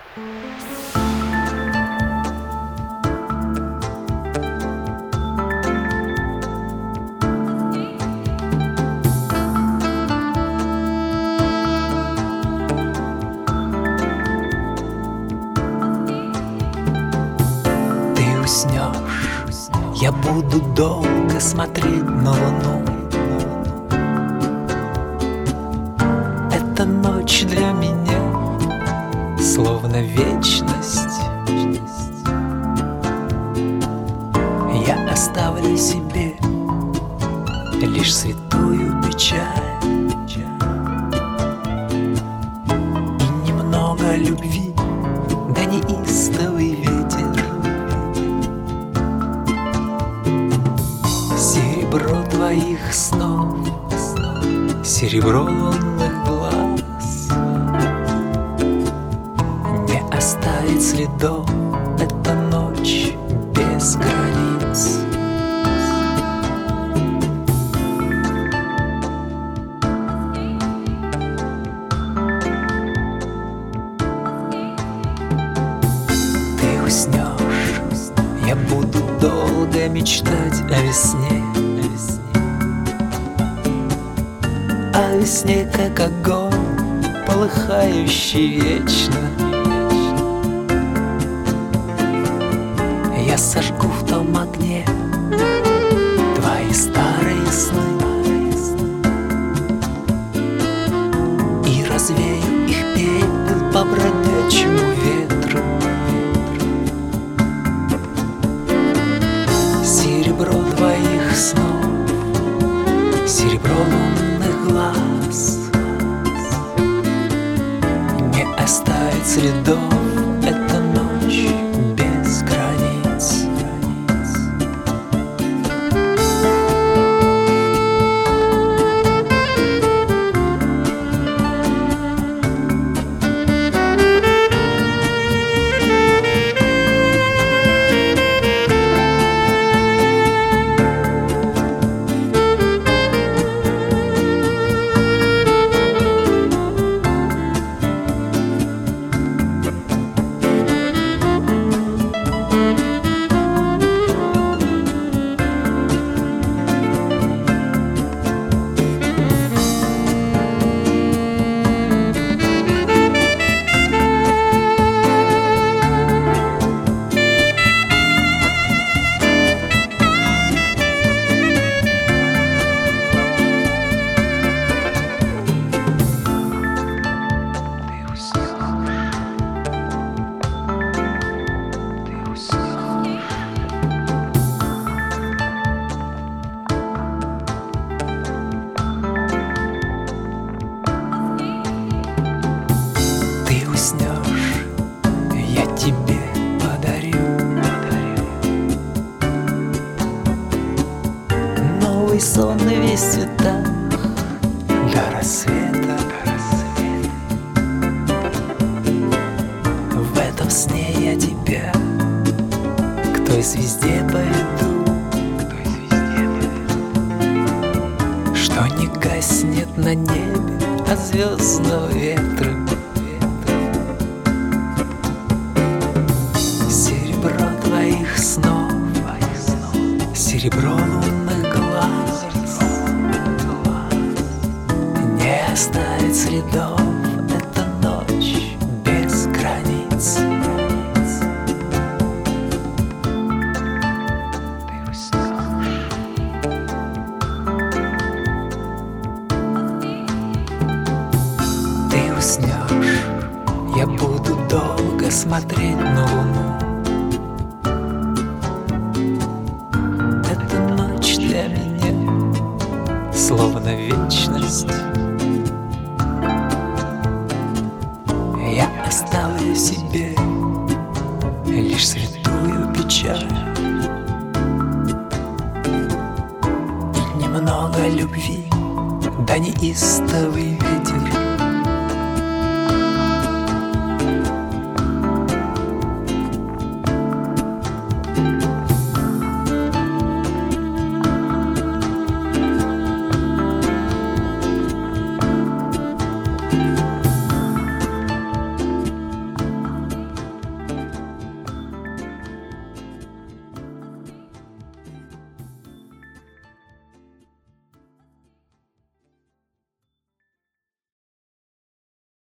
Ты уснешь, я буду долго смотреть на луну. Эта ночь для меня словно вечность. Я оставлю себе лишь святую печаль и немного любви, да неистовый ветер. Серебро твоих снов, серебро лунных глаз не оставит следов. Эта ночь без границ. Ты уснешь, я буду долго мечтать о весне. О весне, как огонь, полыхающий вечно. Я сожгу в том огне твои старые сны и развею их пепел по бродячему ветру. Серебро твоих снов, серебро лунных глаз не оставит следов. Эта ночь без границ. Уснешь, я тебе подарю новый сон весь в цветах до рассвета. В этом сне я тебя к той звезде поведу, что не гаснет на небе от звездного ветра. Серебро твоих снов, серебро лунных глаз не оставит следов. Эта ночь без границ. Ты уснешь, я буду долго смотреть на луну. Эта ночь для меня словно вечность. Я оставлю себе лишь святую печаль и немного любви, да неистовый ветер.